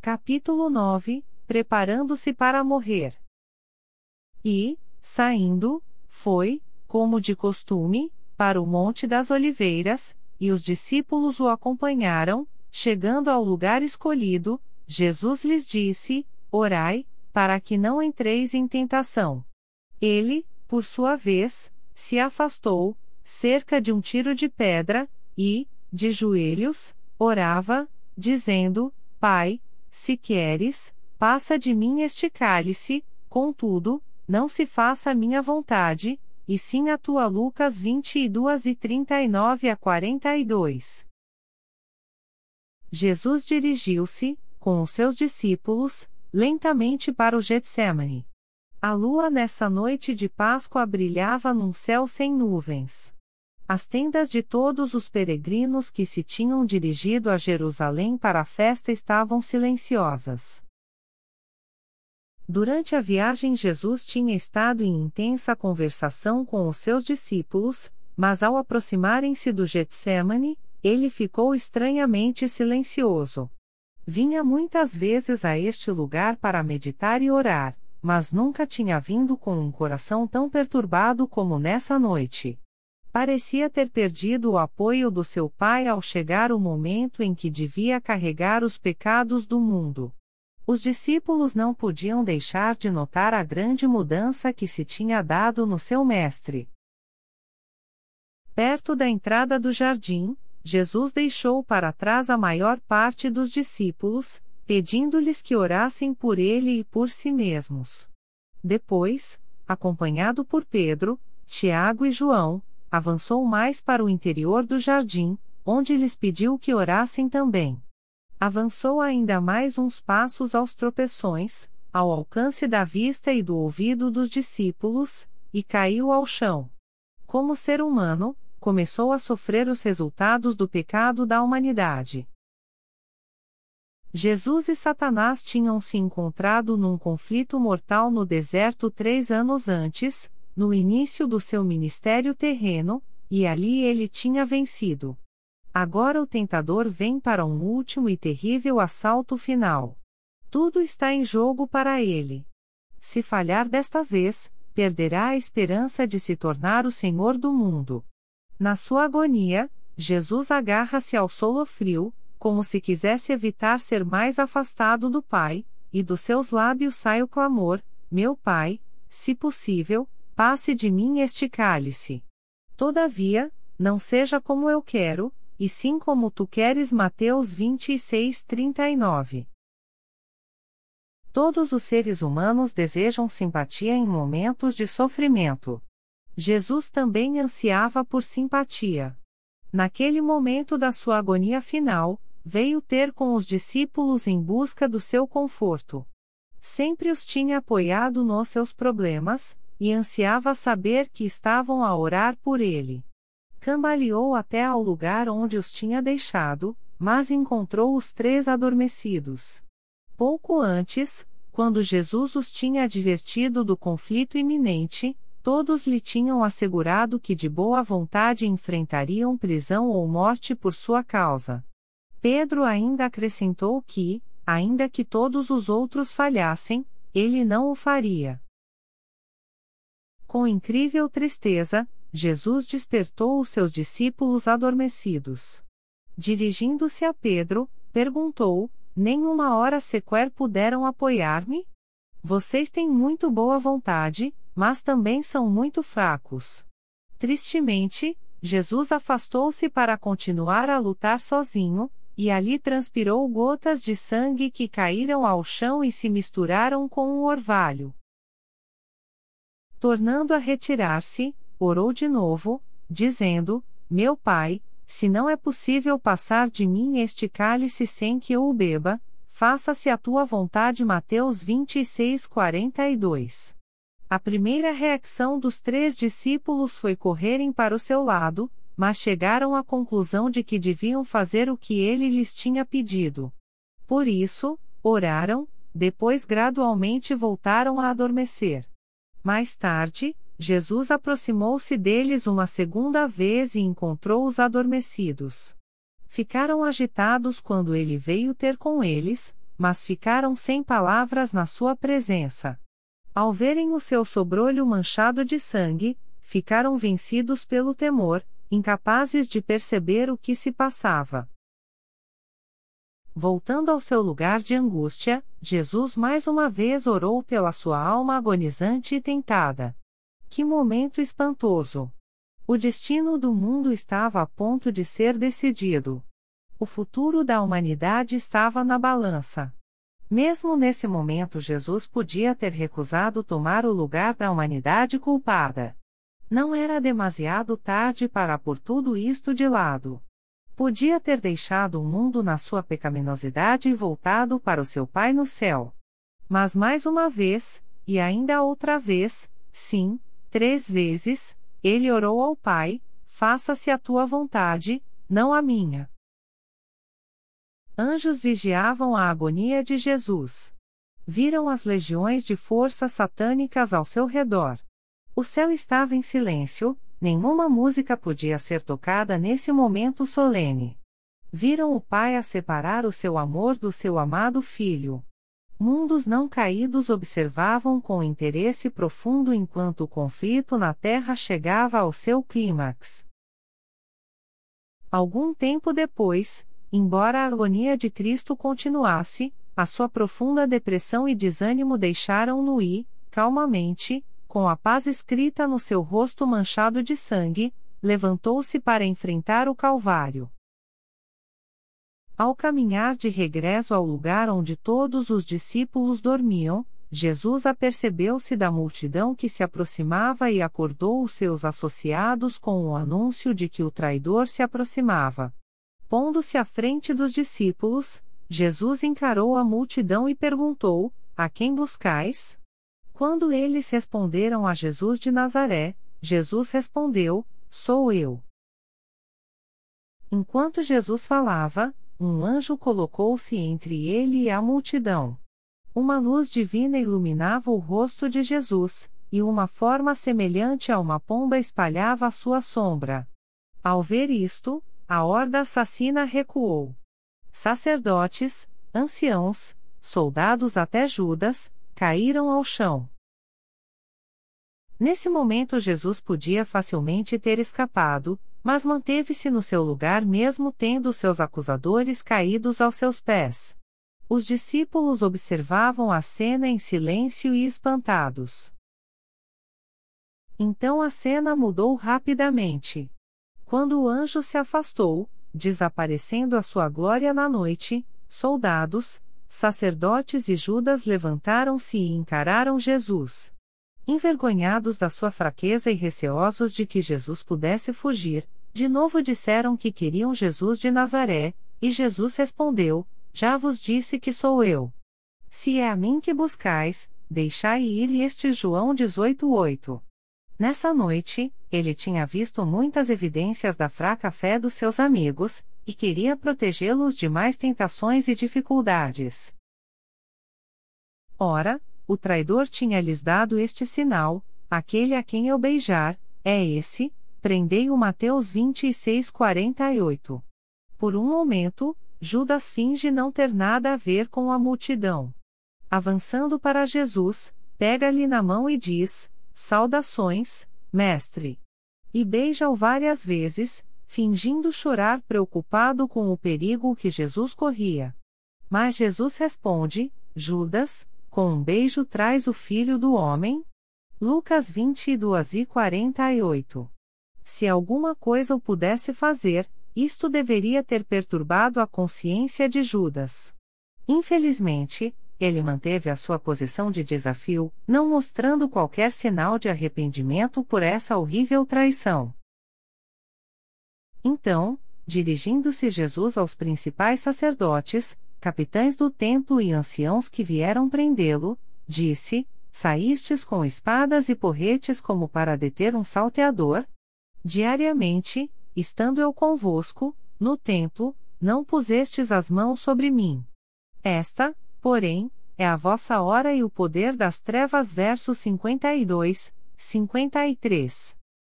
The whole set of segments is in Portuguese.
Capítulo 9 Preparando-se para morrer. E, saindo, foi, como de costume, para o Monte das Oliveiras, e os discípulos o acompanharam. Chegando ao lugar escolhido, Jesus lhes disse: Orai, para que não entreis em tentação. Ele, por sua vez, se afastou, cerca de um tiro de pedra, e, de joelhos, orava, dizendo: Pai, se queres, passa de mim este cálice, contudo, não se faça a minha vontade, e sim a tua. Lucas 22:39-42. Jesus dirigiu-se, com os seus discípulos, lentamente para o Getsemane. A lua nessa noite de Páscoa brilhava num céu sem nuvens. As tendas de todos os peregrinos que se tinham dirigido a Jerusalém para a festa estavam silenciosas. Durante a viagem, Jesus tinha estado em intensa conversação com os seus discípulos, mas ao aproximarem-se do Getsemane, ele ficou estranhamente silencioso. Vinha muitas vezes a este lugar para meditar e orar, mas nunca tinha vindo com um coração tão perturbado como nessa noite. Parecia ter perdido o apoio do seu Pai ao chegar o momento em que devia carregar os pecados do mundo. Os discípulos não podiam deixar de notar a grande mudança que se tinha dado no seu mestre. Perto da entrada do jardim, Jesus deixou para trás a maior parte dos discípulos, pedindo-lhes que orassem por ele e por si mesmos. Depois, acompanhado por Pedro, Tiago e João, avançou mais para o interior do jardim, onde lhes pediu que orassem também. Avançou ainda mais uns passos aos tropeções, ao alcance da vista e do ouvido dos discípulos, e caiu ao chão. Como ser humano, começou a sofrer os resultados do pecado da humanidade. Jesus e Satanás tinham se encontrado num conflito mortal no deserto 3 anos antes, no início do seu ministério terreno, e ali ele tinha vencido. Agora o tentador vem para um último e terrível assalto final. Tudo está em jogo para ele. Se falhar desta vez, perderá a esperança de se tornar o Senhor do mundo. Na sua agonia, Jesus agarra-se ao solofrio, como se quisesse evitar ser mais afastado do Pai, e dos seus lábios sai o clamor: Meu Pai, se possível, passe de mim este cálice. Todavia, não seja como eu quero, e sim como tu queres. Mateus 26:39. Todos os seres humanos desejam simpatia em momentos de sofrimento. Jesus também ansiava por simpatia. Naquele momento da sua agonia final, veio ter com os discípulos em busca do seu conforto. Sempre os tinha apoiado nos seus problemas, e ansiava saber que estavam a orar por ele. Cambaleou até ao lugar onde os tinha deixado, mas encontrou os 3 adormecidos. Pouco antes, quando Jesus os tinha advertido do conflito iminente, todos lhe tinham assegurado que de boa vontade enfrentariam prisão ou morte por sua causa. Pedro ainda acrescentou que, ainda que todos os outros falhassem, ele não o faria. Com incrível tristeza, Jesus despertou os seus discípulos adormecidos. Dirigindo-se a Pedro, perguntou: Nem uma hora sequer puderam apoiar-me? Vocês têm muito boa vontade, mas também são muito fracos. Tristemente, Jesus afastou-se para continuar a lutar sozinho, e ali transpirou gotas de sangue que caíram ao chão e se misturaram com o orvalho. Tornando a retirar-se, orou de novo, dizendo: Meu Pai, se não é possível passar de mim este cálice sem que eu o beba, faça-se a tua vontade. Mateus 26:42. A primeira reação dos 3 discípulos foi correrem para o seu lado, mas chegaram à conclusão de que deviam fazer o que ele lhes tinha pedido. Por isso, oraram, depois gradualmente voltaram a adormecer. Mais tarde, Jesus aproximou-se deles uma segunda vez e encontrou-os adormecidos. Ficaram agitados quando ele veio ter com eles, mas ficaram sem palavras na sua presença. Ao verem o seu sobrolho manchado de sangue, ficaram vencidos pelo temor, incapazes de perceber o que se passava. Voltando ao seu lugar de angústia, Jesus mais uma vez orou pela sua alma agonizante e tentada. Que momento espantoso! O destino do mundo estava a ponto de ser decidido. O futuro da humanidade estava na balança. Mesmo nesse momento, Jesus podia ter recusado tomar o lugar da humanidade culpada. Não era demasiado tarde para pôr tudo isto de lado. Podia ter deixado o mundo na sua pecaminosidade e voltado para o seu Pai no céu. Mas mais uma vez, e ainda outra vez, sim, 3 vezes, ele orou ao Pai: faça-se a tua vontade, não a minha. Anjos vigiavam a agonia de Jesus. Viram as legiões de forças satânicas ao seu redor. O céu estava em silêncio, nenhuma música podia ser tocada nesse momento solene. Viram o Pai a separar o seu amor do seu amado Filho. Mundos não caídos observavam com interesse profundo enquanto o conflito na terra chegava ao seu clímax. Algum tempo depois, embora a agonia de Cristo continuasse, a sua profunda depressão e desânimo deixaram-no e, calmamente, com a paz escrita no seu rosto manchado de sangue, levantou-se para enfrentar o Calvário. Ao caminhar de regresso ao lugar onde todos os discípulos dormiam, Jesus apercebeu-se da multidão que se aproximava e acordou os seus associados com o anúncio de que o traidor se aproximava. Pondo-se à frente dos discípulos, Jesus encarou a multidão e perguntou: a quem buscais? Quando eles responderam a Jesus de Nazaré, Jesus respondeu: sou eu. Enquanto Jesus falava, um anjo colocou-se entre ele e a multidão. Uma luz divina iluminava o rosto de Jesus, e uma forma semelhante a uma pomba espalhava a sua sombra. Ao ver isto, a horda assassina recuou. Sacerdotes, anciãos, soldados até Judas, caíram ao chão. Nesse momento Jesus podia facilmente ter escapado, mas manteve-se no seu lugar mesmo tendo seus acusadores caídos aos seus pés. Os discípulos observavam a cena em silêncio e espantados. Então a cena mudou rapidamente. Quando o anjo se afastou, desaparecendo a sua glória na noite, soldados, sacerdotes e Judas levantaram-se e encararam Jesus. Envergonhados da sua fraqueza e receosos de que Jesus pudesse fugir, de novo disseram que queriam Jesus de Nazaré, e Jesus respondeu: já vos disse que sou eu. Se é a mim que buscais, deixai ir. Este João 18:8. Nessa noite, ele tinha visto muitas evidências da fraca fé dos seus amigos, e queria protegê-los de mais tentações e dificuldades. Ora, o traidor tinha-lhes dado este sinal: aquele a quem eu beijar, é esse. Prendei-o. Mateus 26:48. Por um momento, Judas finge não ter nada a ver com a multidão. Avançando para Jesus, pega-lhe na mão e diz: saudações, mestre. E beija-o várias vezes, fingindo chorar preocupado com o perigo que Jesus corria. Mas Jesus responde: Judas, com um beijo traz o Filho do Homem? Lucas 22:48. Se alguma coisa o pudesse fazer, isto deveria ter perturbado a consciência de Judas. Infelizmente, ele manteve a sua posição de desafio, não mostrando qualquer sinal de arrependimento por essa horrível traição. Então, dirigindo-se Jesus aos principais sacerdotes, capitães do templo e anciãos que vieram prendê-lo, disse: saístes com espadas e porretes como para deter um salteador? Diariamente, estando eu convosco, no templo, não pusestes as mãos sobre mim. Esta, porém, é a vossa hora e o poder das trevas. Versos 52, 53.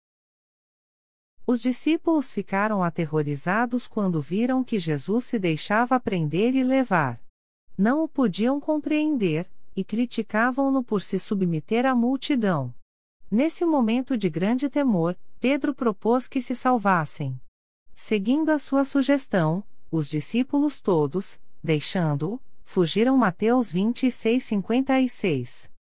Os discípulos ficaram aterrorizados quando viram que Jesus se deixava prender e levar. Não o podiam compreender, e criticavam-no por se submeter à multidão. Nesse momento de grande temor, Pedro propôs que se salvassem. Seguindo a sua sugestão, os discípulos todos, deixando-o, fugiram. Mateus 26:56.